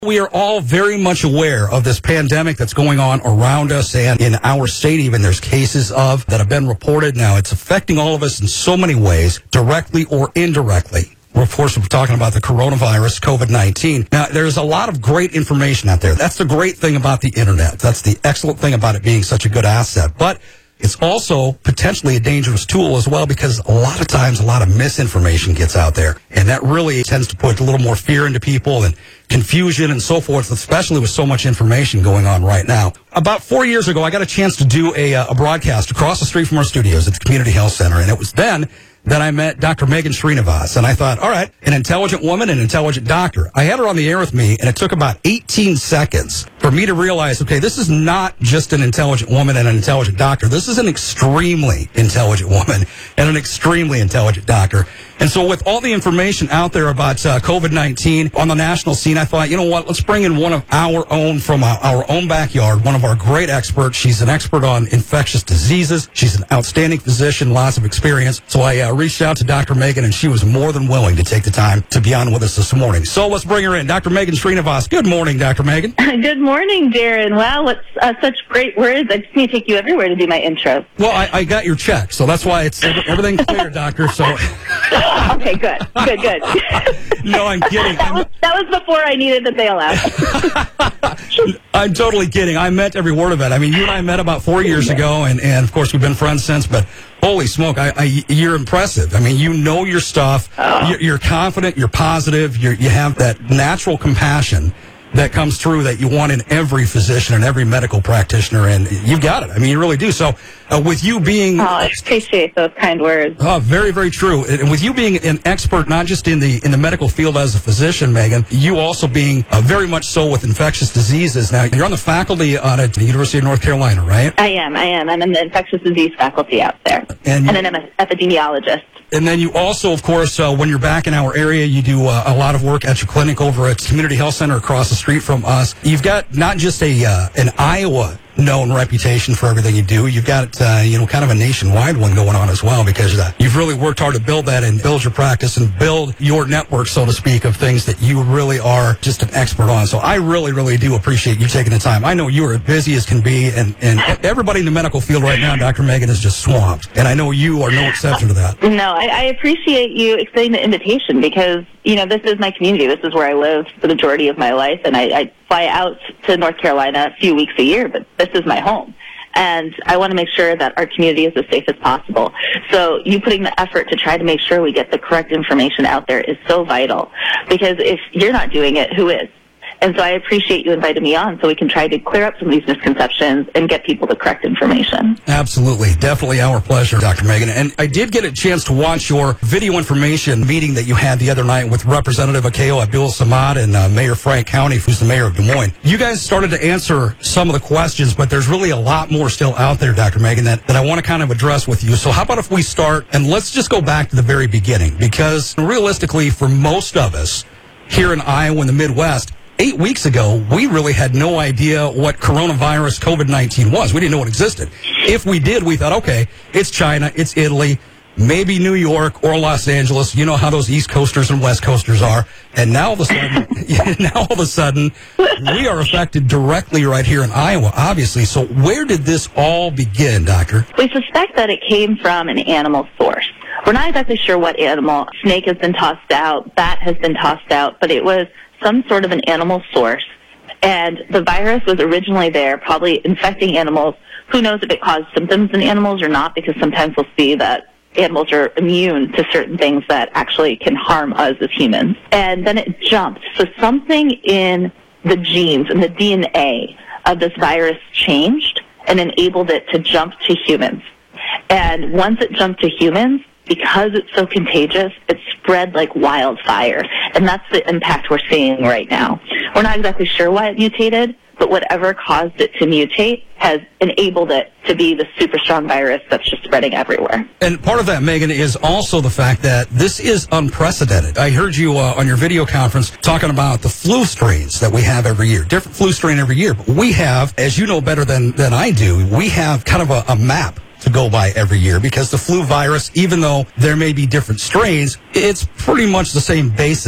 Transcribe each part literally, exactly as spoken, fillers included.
We are all very much aware of this pandemic that's going on around us, and in our state even there's cases of that have been reported. Now it's affecting all of us in so many ways, directly or indirectly. We're, of course, we're talking about the coronavirus, COVID nineteen. Now, there's a lot of great information out there. That's the great thing about the internet. That's the excellent thing about it being such a good asset. But it's also potentially a dangerous tool as well, because a lot of times a lot of misinformation gets out there, and that really tends to put a little more fear into people and confusion and so forth, especially with so much information going on right now. About four years ago, I got a chance to do a, a broadcast across the street from our studios at the Community Health Center, and it was then that I met Doctor Megan Srinivas, and I thought, all right, an intelligent woman, an intelligent doctor. I had her on the air with me, and it took about eighteen seconds for me to realize, okay, this is not just an intelligent woman and an intelligent doctor. This is an extremely intelligent woman and an extremely intelligent doctor. And so with all the information out there about uh, COVID nineteen on the national scene, I thought, you know what, let's bring in one of our own from our, our own backyard, one of our great experts. She's an expert on infectious diseases. She's an outstanding physician, lots of experience. So I uh, reached out to Doctor Megan, and she was more than willing to take the time to be on with us this morning. So let's bring her in. Doctor Megan Srinivas. Good morning, Doctor Megan. Good morning, Darren. Wow, what's uh, such great words. I just need to take you everywhere to do my intro. Well, I, I got your check, so that's why it's everything clear, Doctor. So. Okay, good, good, good. No, I'm kidding. That was, that was before I needed the bailout. I'm totally kidding. I meant every word of it. I mean, you and I met about four years ago, and, and of course, we've been friends since, but holy smoke, I, I, you're impressive. I mean, you know your stuff. Oh. You're, you're confident. You're positive. You're, you have that natural compassion that comes through that you want in every physician and every medical practitioner, and you've got it. I mean, you really do. So uh, with you being... Oh, I appreciate those kind words. Oh, very, very true. And with you being an expert, not just in the in the medical field as a physician, Megan, you also being uh, very much so with infectious diseases. Now, you're on the faculty on at the University of North Carolina, right? I am, I am. I'm in the infectious disease faculty out there. And, and then I'm an epidemiologist. And then you also, of course, uh, when you're back in our area, you do uh, a lot of work at your clinic over at Community Health Center across the street from us. You've got not just a uh, an Iowa known reputation for everything you do. You've got, uh, you know, kind of a nationwide one going on as well, because uh, you've really worked hard to build that and build your practice and build your network, so to speak, of things that you really are just an expert on. So I really, really do appreciate you taking the time. I know you are as busy as can be, and, and everybody in the medical field right now, Doctor Megan, is just swamped. And I know you are no exception to that. No, I, I appreciate you extending the invitation, because, you know, this is my community. This is where I live the majority of my life, and I, I fly out to North Carolina a few weeks a year, but this is my home. And I want to make sure that our community is as safe as possible. So you putting the effort to try to make sure we get the correct information out there is so vital, because if you're not doing it, who is? And so I appreciate you inviting me on so we can try to clear up some of these misconceptions and get people the correct information. Absolutely. Definitely our pleasure, Doctor Megan. And I did get a chance to watch your video information meeting that you had the other night with Representative Akeo Abdul-Samad and uh, Mayor Frank County, who's the mayor of Des Moines. You guys started to answer some of the questions, but there's really a lot more still out there, Doctor Megan, that, that I want to kind of address with you. So how about if we start, and let's just go back to the very beginning, because realistically, for most of us here in Iowa and the Midwest, Eight weeks ago, we really had no idea what coronavirus COVID nineteen was. We didn't know it existed. If we did, we thought, okay, it's China, it's Italy, maybe New York or Los Angeles. You know how those East Coasters and West Coasters are. And now all of a sudden, now all of a sudden, we are affected directly right here in Iowa, obviously. So where did this all begin, Doctor? We suspect that it came from an animal source. We're not exactly sure what animal. Snake has been tossed out, bat has been tossed out, but it was some sort of an animal source, and the virus was originally there, probably infecting animals. Who knows if it caused symptoms in animals or not, because sometimes we'll see that animals are immune to certain things that actually can harm us as humans. And then it jumped. So something in the genes and the D N A of this virus changed and enabled it to jump to humans. And once it jumped to humans, because it's so contagious, it spread like wildfire. And that's the impact we're seeing right now. We're not exactly sure why it mutated, but whatever caused it to mutate has enabled it to be the super strong virus that's just spreading everywhere. And part of that, Megan, is also the fact that this is unprecedented. I heard you uh, on your video conference talking about the flu strains that we have every year, different flu strain every year. But we have, as you know better than, than I do, we have kind of a, a map to go by every year, because the flu virus, even though there may be different strains, it's pretty much the same basis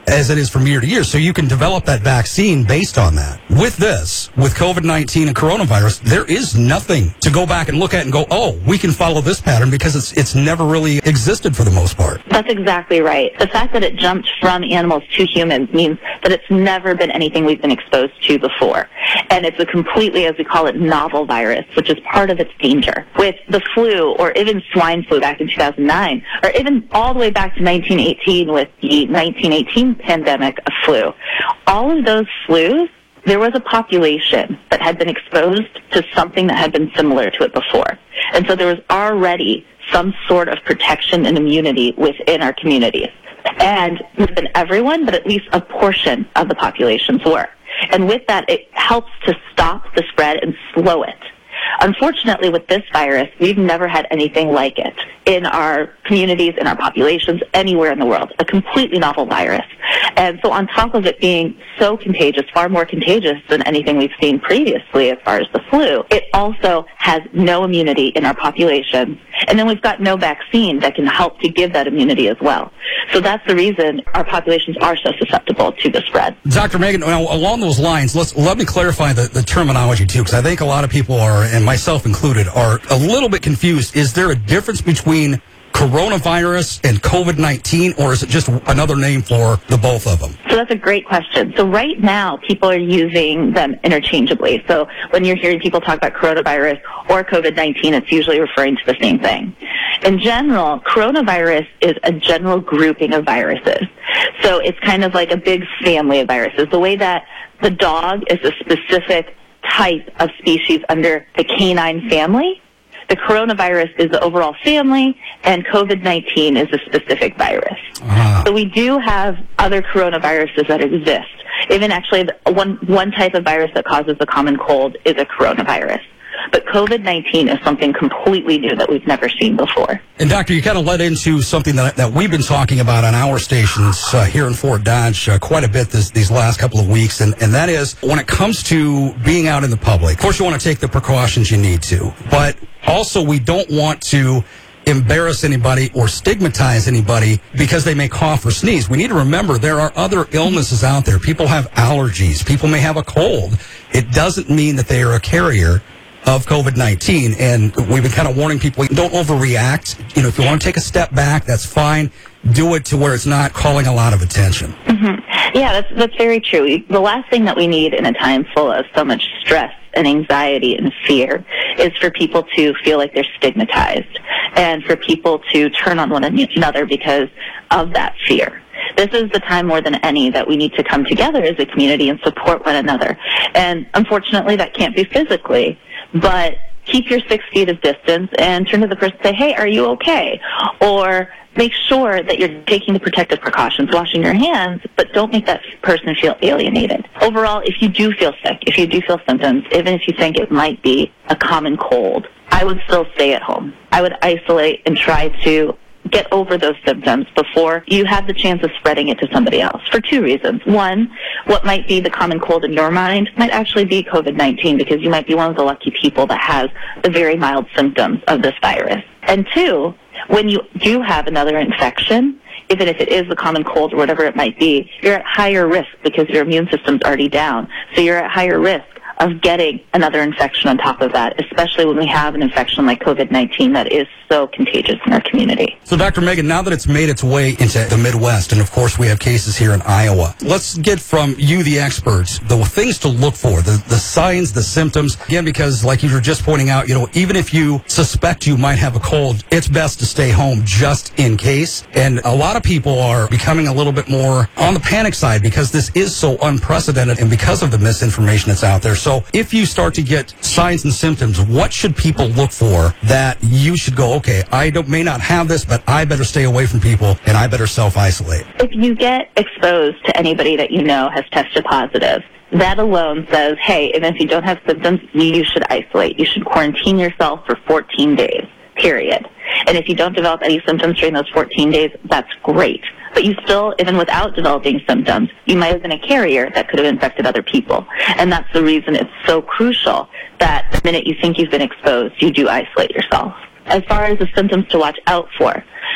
as it is from year to year. So you can develop that vaccine based on that. With this, with COVID nineteen and coronavirus, there is nothing to go back and look at and go, oh, we can follow this pattern because it's it's never really existed for the most part. That's exactly right. The fact that it jumped from animals to humans means that it's never been anything we've been exposed to before. And it's a completely, as we call it, novel virus, which is part of its danger. With the flu, or even swine flu back in two thousand nine, or even all the way back to nineteen eighteen with the nineteen eighteen pandemic of flu, all of those flus, there was a population that had been exposed to something that had been similar to it before. And so there was already some sort of protection and immunity within our communities. And within everyone, but at least a portion of the populations were. And with that, it helps to stop the spread and slow it. Unfortunately, with this virus, we've never had anything like it in our communities, in our populations, anywhere in the world, a completely novel virus. And so on top of it being so contagious, far more contagious than anything we've seen previously as far as the flu, it also has no immunity in our population. And then we've got no vaccine that can help to give that immunity as well. So that's the reason our populations are so susceptible to the spread. Doctor Megan, now, along those lines, let's let me clarify the, the terminology too, because I think a lot of people are, and myself included, are a little bit confused. Is there a difference between coronavirus and COVID nineteen, or is it just another name for the both of them? So that's a great question. So right now, people are using them interchangeably. So when you're hearing people talk about coronavirus or COVID nineteen, it's usually referring to the same thing. In general, coronavirus is a general grouping of viruses. So it's kind of like a big family of viruses. The way that the dog is a specific type of species under the canine family, the coronavirus is the overall family, and COVID nineteen is a specific virus. Uh-huh. So we do have other coronaviruses that exist. Even actually, the one, one type of virus that causes the common cold is a coronavirus. But COVID nineteen is something completely new that we've never seen before. And, Doctor, you kind of led into something that, that we've been talking about on our stations uh, here in Fort Dodge uh, quite a bit this, these last couple of weeks, and, and that is when it comes to being out in the public. Of course, you want to take the precautions you need to, but also we don't want to embarrass anybody or stigmatize anybody because they may cough or sneeze. We need to remember there are other illnesses out there. People have allergies. People may have a cold. It doesn't mean that they are a carrier of COVID nineteen, and we've been kind of warning people, don't overreact. You know, if you want to take a step back, that's fine. Do it to where it's not calling a lot of attention. Mm-hmm. Yeah, that's, that's very true. The last thing that we need in a time full of so much stress and anxiety and fear is for people to feel like they're stigmatized and for people to turn on one another because of that fear. This is the time more than any that we need to come together as a community and support one another. And unfortunately, that can't be physically, but keep your six feet of distance and turn to the person and say, hey, are you okay? Or make sure that you're taking the protective precautions, washing your hands, but don't make that person feel alienated. Overall, if you do feel sick, if you do feel symptoms, even if you think it might be a common cold, I would still stay at home. I would isolate and try to get over those symptoms before you have the chance of spreading it to somebody else for two reasons. One, what might be the common cold in your mind might actually be COVID nineteen because you might be one of the lucky people that has the very mild symptoms of this virus. And two, when you do have another infection, even if it is the common cold or whatever it might be, you're at higher risk because your immune system's already down. So you're at higher risk of getting another infection on top of that, especially when we have an infection like COVID nineteen that is so contagious in our community. So, Doctor Megan, now that it's made its way into the Midwest, and of course we have cases here in Iowa, let's get from you, the experts, the things to look for, the, the signs, the symptoms. Again, because like you were just pointing out, you know, even if you suspect you might have a cold, it's best to stay home just in case. And a lot of people are becoming a little bit more on the panic side because this is so unprecedented and because of the misinformation that's out there. So if you start to get signs and symptoms, what should people look for that you should go, okay, I don't, may not have this, but I better stay away from people and I better self-isolate? If you get exposed to anybody that you know has tested positive, that alone says, hey, even if you don't have symptoms, you should isolate. You should quarantine yourself for fourteen days, period. And if you don't develop any symptoms during those fourteen days, that's great. But you still, even without developing symptoms, you might have been a carrier that could have infected other people. And that's the reason it's so crucial that the minute you think you've been exposed, you do isolate yourself. As far as the symptoms to watch out for,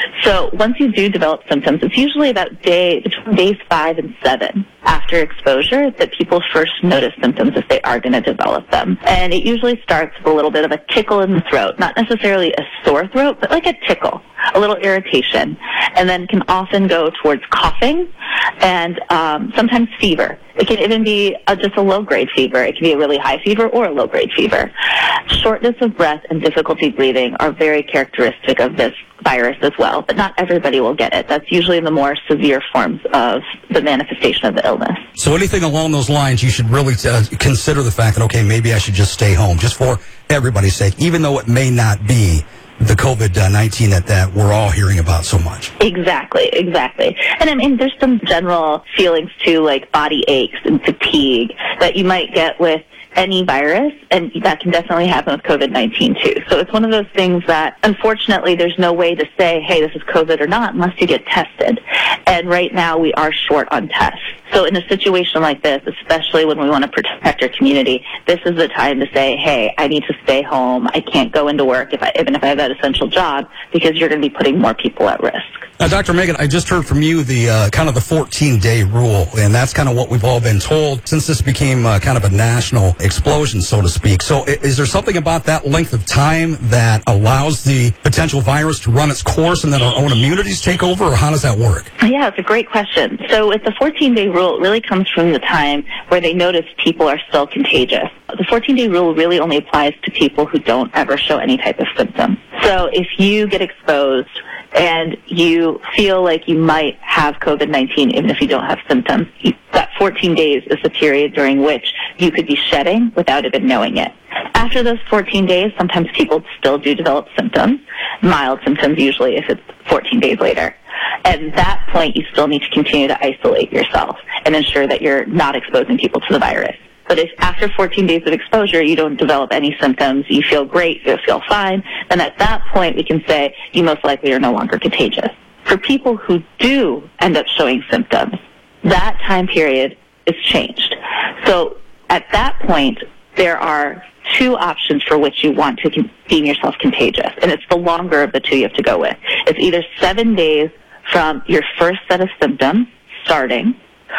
So once you do develop symptoms, it's usually about day between days five and seven after exposure that people first notice symptoms if they are going to develop them. And it usually starts with a little bit of a tickle in the throat, not necessarily a sore throat, but like a tickle, a little irritation, and then can often go towards coughing and um, sometimes fever. It can even be a, just a low-grade fever. It can be a really high fever or a low-grade fever. Shortness of breath and difficulty breathing are very characteristic of this virus as well, but not everybody will get it. That's usually the more severe forms of the manifestation of the illness. So anything along those lines, you should really uh, consider the fact that, okay, maybe I should just stay home, just for everybody's sake, even though it may not be the COVID nineteen that, that we're all hearing about so much. Exactly, exactly. And I mean, there's some general feelings too, like body aches and fatigue that you might get with any virus, and that can definitely happen with COVID nineteen too. So it's one of those things that, unfortunately, there's no way to say, hey, this is COVID or not, unless you get tested. And right now, we are short on tests. So in a situation like this, especially when we want to protect our community, this is the time to say, hey, I need to stay home. I can't go into work if I, even if I have that essential job, because you're going to be putting more people at risk. Now, Doctor Megan, I just heard from you the uh, kind of the fourteen-day rule, and that's kind of what we've all been told since this became uh, kind of a national explosion, so to speak. So is there something about that length of time that allows the potential virus to run its course and then our own immunities take over, or how does that work? Yeah, it's a great question. So with the fourteen-day rule, it really comes from the time where they notice people are still contagious. The fourteen-day rule really only applies to people who don't ever show any type of symptom. So if you get exposed and you feel like you might have COVID nineteen, even if you don't have symptoms, you, that fourteen days is the period during which you could be shedding without even knowing it. After those fourteen days, sometimes people still do develop symptoms, mild symptoms usually if it's fourteen days later. At that point, you still need to continue to isolate yourself and ensure that you're not exposing people to the virus. But if after fourteen days of exposure you don't develop any symptoms, you feel great, you feel fine, then at that point we can say you most likely are no longer contagious. For people who do end up showing symptoms, that time period is changed. So at that point, there are two options for which you want to deem yourself contagious, and it's the longer of the two you have to go with. It's either seven days from your first set of symptoms starting,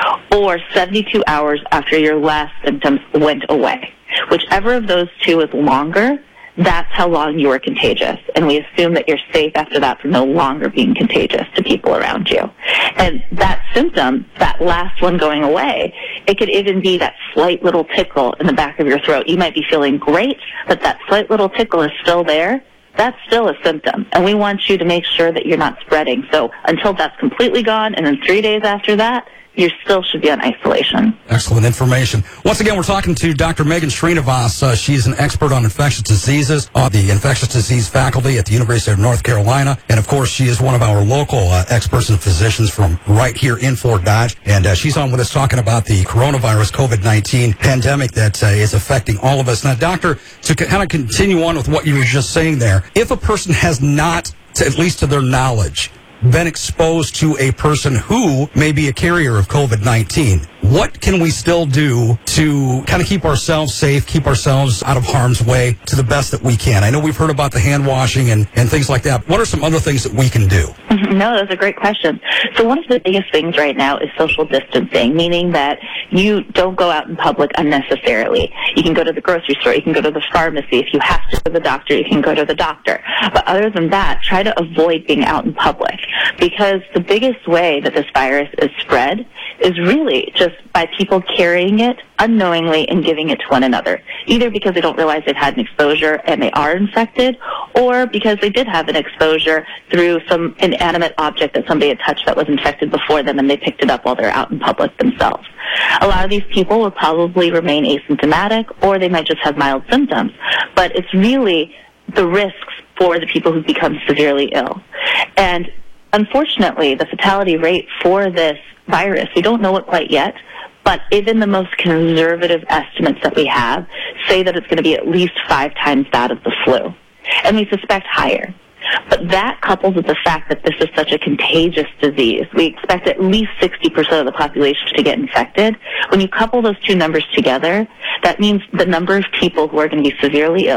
or seventy-two hours after your last symptoms went away. Whichever of those two is longer, that's how long you are contagious. And we assume that you're safe after that from no longer being contagious to people around you. And that symptom, that last one going away, it could even be that slight little tickle in the back of your throat. You might be feeling great, but that slight little tickle is still there. That's still a symptom, and we want you to make sure that you're not spreading. So until that's completely gone, and then three days after that, you still should be on isolation. Excellent information. Once again, we're talking to Doctor Megan Srinivas. Uh, she's an expert on infectious diseases on the infectious disease faculty at the University of North Carolina. And, of course, she is one of our local uh, experts and physicians from right here in Fort Dodge. And uh, she's on with us talking about the coronavirus COVID nineteen pandemic that uh, is affecting all of us. Now, Doctor, to kind of continue on with what you were just saying there, if a person has not, to, at least to their knowledge, been exposed to a person who may be a carrier of COVID nineteen, what can we still do to kind of keep ourselves safe, keep ourselves out of harm's way to the best that we can? I know we've heard about the hand washing and, and things like that. What are some other things that we can do? No, that's a great question. So one of the biggest things right now is social distancing, meaning that you don't go out in public unnecessarily. You can go to the grocery store, you can go to the pharmacy. If you have to go to the doctor, you can go to the doctor. But other than that, try to avoid being out in public, because the biggest way that this virus is spread is really just by people carrying it unknowingly and giving it to one another, either because they don't realize they've had an exposure and they are infected, or because they did have an exposure through some inanimate object that somebody had touched that was infected before them and they picked it up while they're out in public themselves. A lot of these people will probably remain asymptomatic, or they might just have mild symptoms, but it's really the risks for the people who become severely ill. And unfortunately, the fatality rate for this virus, we don't know it quite yet, but even the most conservative estimates that we have say that it's going to be at least five times that of the flu. And we suspect higher. But that coupled with the fact that this is such a contagious disease, we expect at least sixty percent of the population to get infected. When you couple those two numbers together, that means the number of people who are going to be severely ill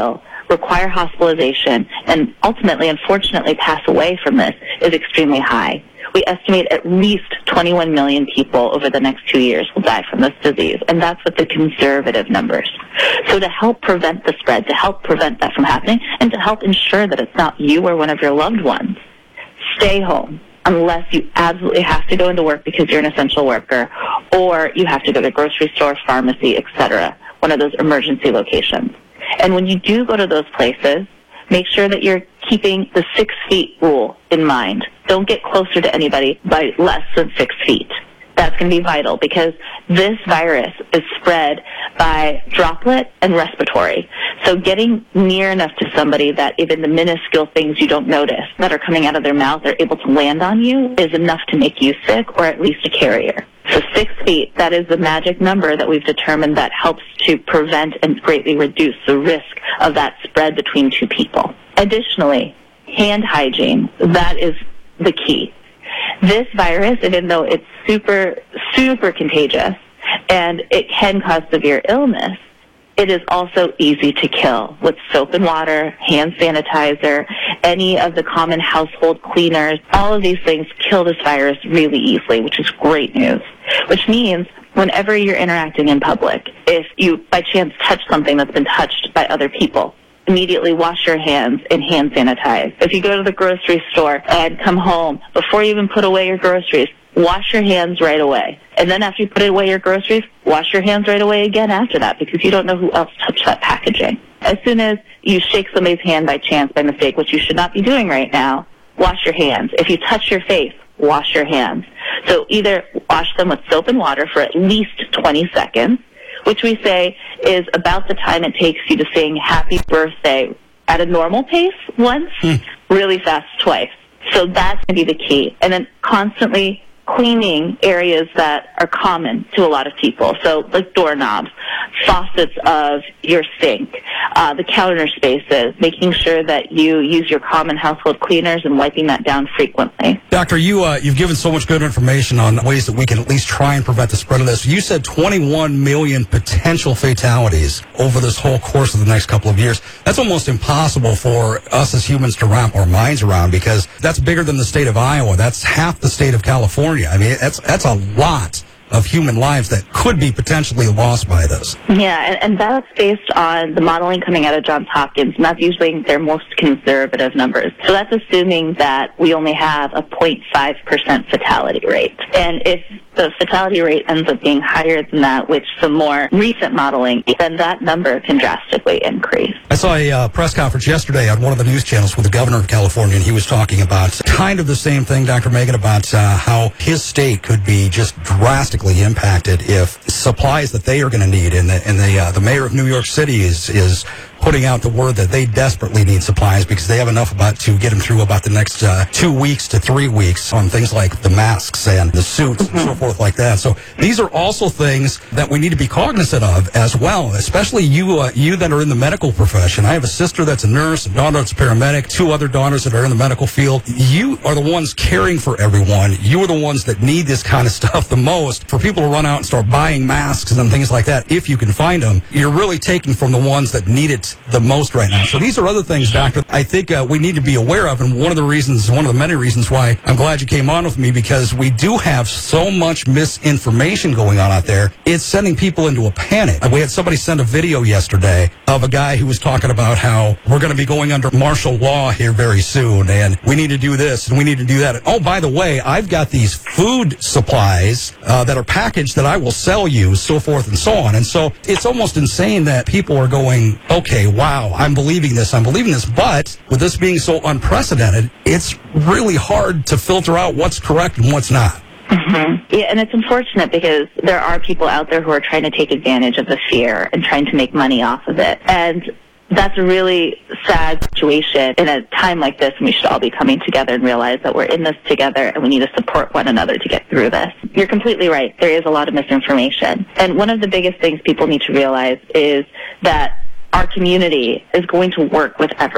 require hospitalization, and ultimately, unfortunately, pass away from this is extremely high. We estimate at least twenty-one million people over the next two years will die from this disease, and that's with the conservative numbers. So to help prevent the spread, to help prevent that from happening, and to help ensure that it's not you or one of your loved ones, stay home unless you absolutely have to go into work because you're an essential worker, or you have to go to the grocery store, pharmacy, et cetera, one of those emergency locations. And when you do go to those places, make sure that you're keeping the six feet rule in mind. Don't get closer to anybody by less than six feet. That's going to be vital because this virus is spread by droplet and respiratory. So getting near enough to somebody that even the minuscule things you don't notice that are coming out of their mouth are able to land on you is enough to make you sick or at least a carrier. So six feet, that is the magic number that we've determined that helps to prevent and greatly reduce the risk of that spread between two people. Additionally, hand hygiene, that is the key. This virus, even though it's super, super contagious and it can cause severe illness, it is also easy to kill with soap and water, hand sanitizer, any of the common household cleaners. All of these things kill this virus really easily, which is great news. Which means whenever you're interacting in public, if you by chance touch something that's been touched by other people, immediately wash your hands and hand sanitize. If you go to the grocery store and come home, before you even put away your groceries, wash your hands right away. And then after you put away your groceries, wash your hands right away again after that because you don't know who else touched that packaging. As soon as you shake somebody's hand by chance, by mistake, which you should not be doing right now, wash your hands. If you touch your face, wash your hands. So either wash them with soap and water for at least twenty seconds, which we say is about the time it takes you to sing happy birthday at a normal pace once, mm. really fast twice. So that's going to be the key. And then constantly cleaning areas that are common to a lot of people. So like doorknobs, faucets of your sink, uh, the counter spaces, making sure that you use your common household cleaners and wiping that down frequently. Doctor, you, uh, you've given so much good information on ways that we can at least try and prevent the spread of this. You said twenty-one million potential fatalities over this whole course of the next couple of years. That's almost impossible for us as humans to wrap our minds around because that's bigger than the state of Iowa. That's half the state of California. I mean, that's that's a lot of human lives that could be potentially lost by this. Yeah, and, and that's based on the modeling coming out of Johns Hopkins, and that's usually their most conservative numbers. So that's assuming that we only have a zero point five percent fatality rate. And if the fatality rate ends up being higher than that, which some more recent modeling, then that number can drastically increase. I saw a uh, press conference yesterday on one of the news channels with the governor of California, and he was talking about kind of the same thing, Doctor Megan, about uh, how his state could be just drastically impacted if supplies that they are going to need, and the, and the, uh, the mayor of New York City is is putting out the word that they desperately need supplies because they have enough about to get them through about the next uh, two weeks to three weeks on things like the masks and the suits mm-hmm. and so forth like that. So these are also things that we need to be cognizant of as well, especially you uh, you that are in the medical profession. I have a sister that's a nurse, a daughter that's a paramedic, two other daughters that are in the medical field. You are the ones caring for everyone. You are the ones that need this kind of stuff the most. For people to run out and start buying masks and things like that, if you can find them, you're really taking from the ones that need it the most right now. So these are other things, Doctor, I think uh, we need to be aware of. And one of the reasons, one of the many reasons why I'm glad you came on with me, because we do have so much misinformation going on out there. It's sending people into a panic. We had somebody send a video yesterday of a guy who was talking about how we're going to be going under martial law here very soon, and we need to do this and we need to do that. And, oh, by the way, I've got these food supplies uh, that are packaged that I will sell you, so forth and so on. And so it's almost insane that people are going, okay, wow, I'm believing this, I'm believing this. But with this being so unprecedented, it's really hard to filter out what's correct and what's not. Mm-hmm. Yeah, and it's unfortunate because there are people out there who are trying to take advantage of the fear and trying to make money off of it. And that's a really sad situation in a time like this, and we should all be coming together and realize that we're in this together and we need to support one another to get through this. You're completely right. There is a lot of misinformation. And one of the biggest things people need to realize is that our community is going to work with everyone.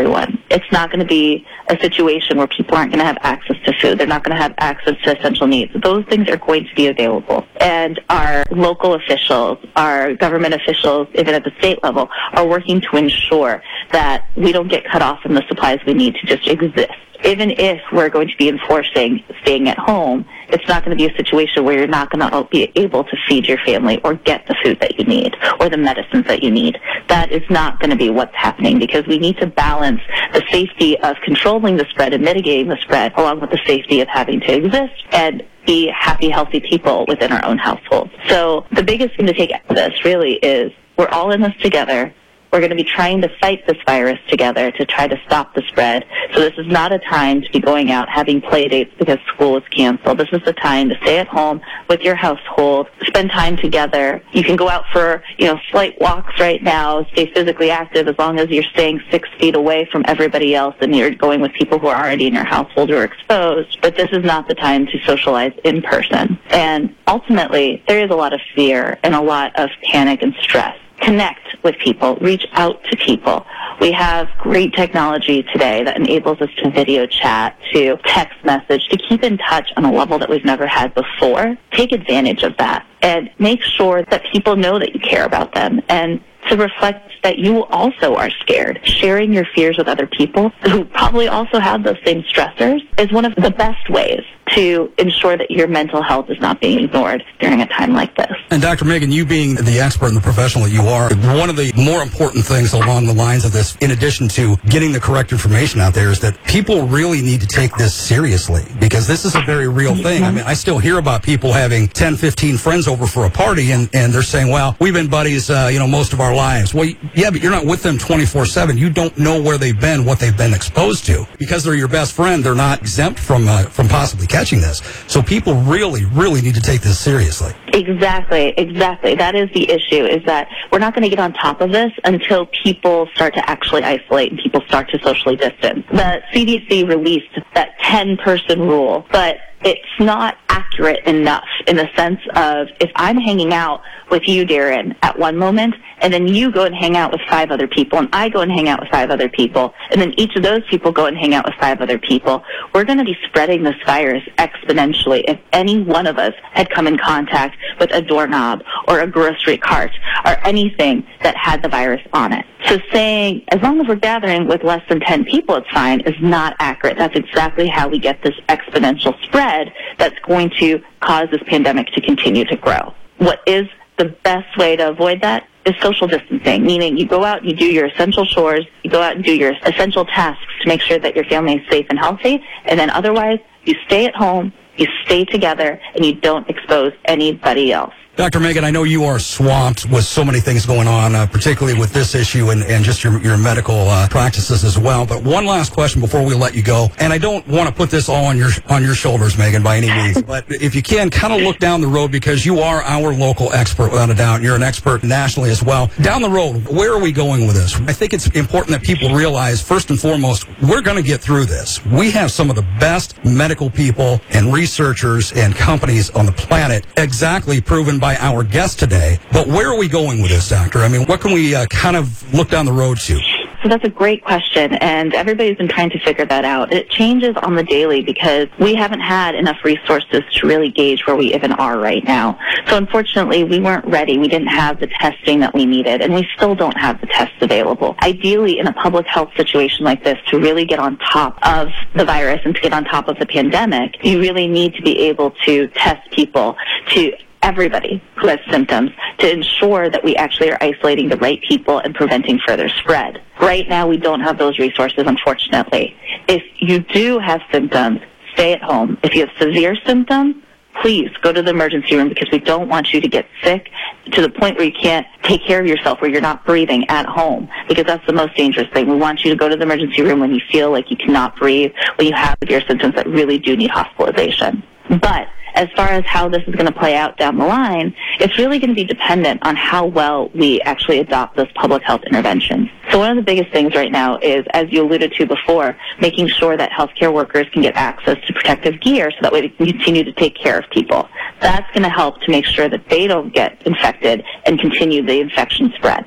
It's not going to be a situation where people aren't going to have access to food. They're not going to have access to essential needs. Those things are going to be available. And our local officials, our government officials, even at the state level, are working to ensure that we don't get cut off from the supplies we need to just exist. Even if we're going to be enforcing staying at home, it's not going to be a situation where you're not going to be able to feed your family or get the food that you need or the medicines that you need. That is not going to be what's happening, because we need to balance the safety of controlling the spread and mitigating the spread along with the safety of having to exist and be happy, healthy people within our own households. So the biggest thing to take out of this really is we're all in this together. We're going to be trying to fight this virus together to try to stop the spread. So this is not a time to be going out having play dates because school is canceled. This is the time to stay at home with your household, spend time together. You can go out for, you know, slight walks right now, stay physically active as long as you're staying six feet away from everybody else and you're going with people who are already in your household who are exposed. But this is not the time to socialize in person. And ultimately, there is a lot of fear and a lot of panic and stress. Connect with people, reach out to people. We have great technology today that enables us to video chat, to text message, to keep in touch on a level that we've never had before. Take advantage of that and make sure that people know that you care about them and to reflect that you also are scared. Sharing your fears with other people who probably also have those same stressors is one of the best ways to ensure that your mental health is not being ignored during a time like this. And Doctor Megan, you being the expert and the professional that you are, one of the more important things along the lines of this, in addition to getting the correct information out there, is that people really need to take this seriously, because this is a very real thing. I mean, I still hear about people having ten, fifteen friends over for a party, and, and they're saying, well, we've been buddies, uh, you know, most of our lives. Well, yeah, but you're not with them twenty-four seven. You don't know where they've been, what they've been exposed to. Because they're your best friend, they're not exempt from uh, from possibly catching this. So people really, really need to take this seriously. Exactly, exactly. That is the issue, is that we're not going to get on top of this until people start to actually isolate and people start to socially distance. The C D C released that ten-person rule, but it's not accurate enough in the sense of if I'm hanging out with you, Darren, at one moment, and then you go and hang out with five other people, and I go and hang out with five other people, and then each of those people go and hang out with five other people, we're going to be spreading this virus exponentially if any one of us had come in contact with a doorknob or a grocery cart or anything that had the virus on it. So saying, as long as we're gathering with less than ten people, it's fine, is not accurate. That's exactly how we get this exponential spread that's going to cause this pandemic to continue to grow. What is the best way to avoid that is social distancing, meaning you go out and you do your essential chores, you go out and do your essential tasks to make sure that your family is safe and healthy, and then otherwise you stay at home, you stay together, and you don't expose anybody else. Doctor Megan, I know you are swamped with so many things going on, uh, particularly with this issue and, and just your, your medical uh, practices as well. But one last question before we let you go. And I don't want to put this all on your on your shoulders, Megan, by any means. But if you can, kind of look down the road, because you are our local expert, without a doubt. You're an expert nationally as well. Down the road, where are we going with this? I think it's important that people realize, first and foremost, we're going to get through this. We have some of the best medical people and researchers and companies on the planet, exactly proven by our guest today. But where are we going with this, Doctor? I mean, what can we uh, kind of look down the road to? So that's a great question, and everybody's been trying to figure that out. It changes on the daily because we haven't had enough resources to really gauge where we even are right now. So unfortunately, we weren't ready. We didn't have the testing that we needed, and we still don't have the tests available. Ideally, in a public health situation like this, to really get on top of the virus and to get on top of the pandemic, you really need to be able to test people, to everybody who has symptoms, to ensure that we actually are isolating the right people and preventing further spread. Right now, we don't have those resources, unfortunately. If you do have symptoms, stay at home. If you have severe symptoms, please go to the emergency room, because we don't want you to get sick to the point where you can't take care of yourself, where you're not breathing at home, because that's the most dangerous thing. We want you to go to the emergency room when you feel like you cannot breathe, when you have severe symptoms that really do need hospitalization. But as far as how this is going to play out down the line, it's really going to be dependent on how well we actually adopt those public health interventions. So one of the biggest things right now is, as you alluded to before, making sure that healthcare workers can get access to protective gear so that way they can continue to take care of people. That's going to help to make sure that they don't get infected and continue the infection spread.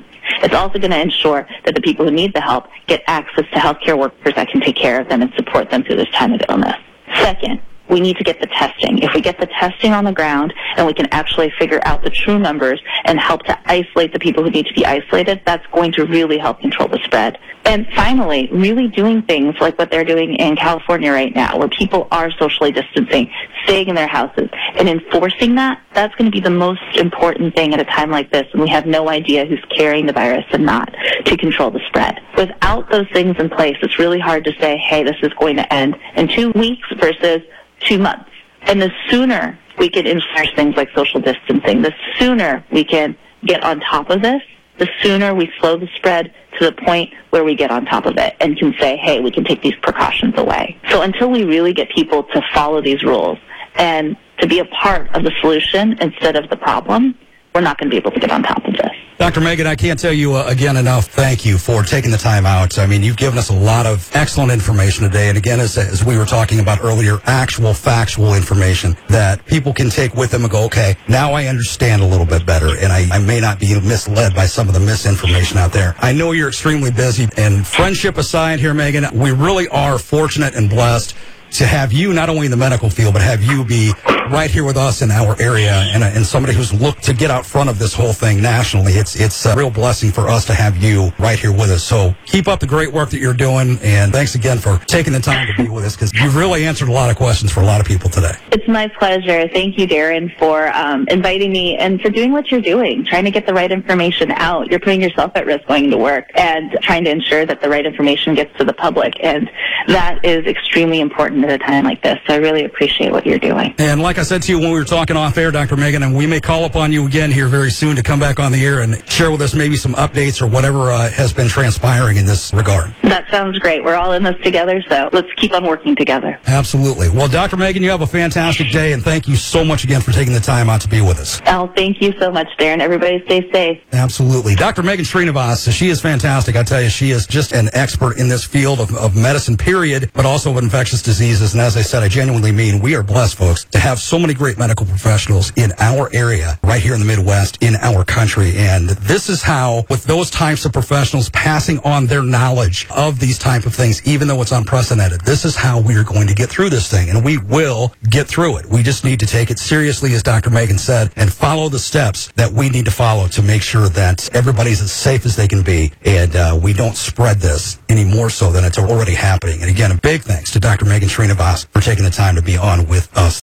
It's also going to ensure that the people who need the help get access to healthcare workers that can take care of them and support them through this time of illness. Second, we need to get the testing. If we get the testing on the ground and we can actually figure out the true numbers and help to isolate the people who need to be isolated, that's going to really help control the spread. And finally, really doing things like what they're doing in California right now, where people are socially distancing, staying in their houses, and enforcing that, that's going to be the most important thing at a time like this, and we have no idea who's carrying the virus and not, to control the spread. Without those things in place, it's really hard to say, hey, this is going to end in two weeks versus two months. And the sooner we can enforce things like social distancing, the sooner we can get on top of this, the sooner we slow the spread to the point where we get on top of it and can say, hey, we can take these precautions away. So until we really get people to follow these rules and to be a part of the solution instead of the problem, we're not going to be able to get on top of this. Doctor Megan, I can't tell you uh, again enough thank you for taking the time out. I mean, you've given us a lot of excellent information today. And again, as, as we were talking about earlier, actual factual information that people can take with them and go, okay, now I understand a little bit better. And I, I may not be misled by some of the misinformation out there. I know you're extremely busy. And friendship aside here, Megan, we really are fortunate and blessed to have you not only in the medical field, but have you be right here with us in our area and, and somebody who's looked to get out front of this whole thing nationally. It's it's a real blessing for us to have you right here with us. So keep up the great work that you're doing, and thanks again for taking the time to be with us, because you've really answered a lot of questions for a lot of people today. It's my pleasure. Thank you, Darren, for um, inviting me and for doing what you're doing, trying to get the right information out. You're putting yourself at risk going to work and trying to ensure that the right information gets to the public, and that is extremely important at a time like this. So I really appreciate what you're doing. And like I said to you when we were talking off air, Doctor Megan, and we may call upon you again here very soon to come back on the air and share with us maybe some updates or whatever uh, has been transpiring in this regard. That sounds great. We're all in this together, so let's keep on working together. Absolutely. Well, Doctor Megan, you have a fantastic day, and thank you so much again for taking the time out to be with us. Oh, thank you so much, Darren. Everybody stay safe. Absolutely. Doctor Megan Srinivas, she is fantastic. I tell you, she is just an expert in this field of, of medicine, period, but also of infectious diseases. And as I said, I genuinely mean we are blessed, folks, to have so many great medical professionals in our area, right here in the Midwest, in our country. And this is how, with those types of professionals passing on their knowledge of these type of things, even though it's unprecedented, this is how we are going to get through this thing. And we will get through it. We just need to take it seriously, as Doctor Megan said, and follow the steps that we need to follow to make sure that everybody's as safe as they can be, and uh, we don't spread this any more so than it's already happening. And again, a big thanks to Doctor Megan Srinivas for taking the time to be on with us.